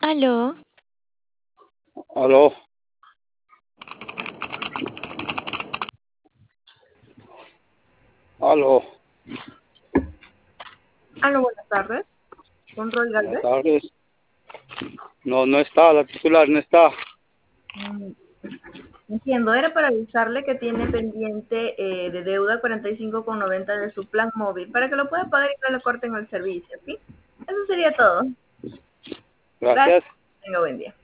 Aló, Aló, aló, Aló, buenas tardes. Con Roy buenas Galvez. tardes. No, no está, la titular no está. Mm, Entiendo, era para avisarle que tiene pendiente de deuda 45,90 de su plan móvil para que lo pueda pagar y no le corten el servicio, ¿sí? Eso sería todo. Gracias. Gracias. Tenga buen día.